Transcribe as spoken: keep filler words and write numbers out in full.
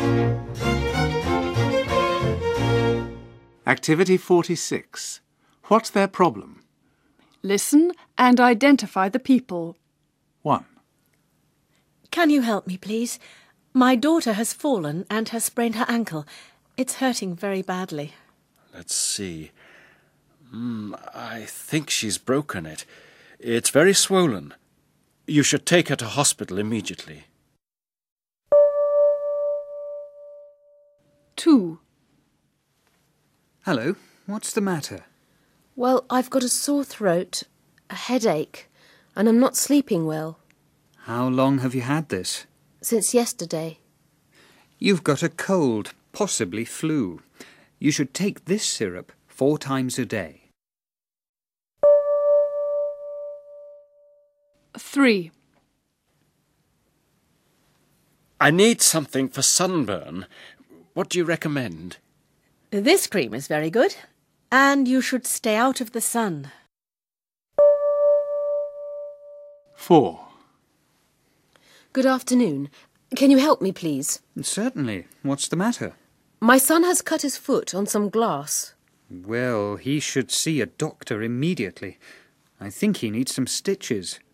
Activity forty-six. What's their problem? Listen and identify the people. one. Can you help me, please? My daughter has fallen and has sprained her ankle. It's hurting very badly. Let's see. Mm, I think she's broken it. It's very swollen. You should take her to hospital immediately. two. Hello, what's the matter? Well, I've got a sore throat, a headache, and I'm not sleeping well. How long have you had this? Since yesterday. You've got a cold, possibly flu. You should take this syrup four times a day. three. I need something for sunburn. What do you recommend? This cream is very good, and you should stay out of the sun. four. Good afternoon. Can you help me, please? Certainly. What's the matter? My son has cut his foot on some glass. Well, he should see a doctor immediately. I think he needs some stitches.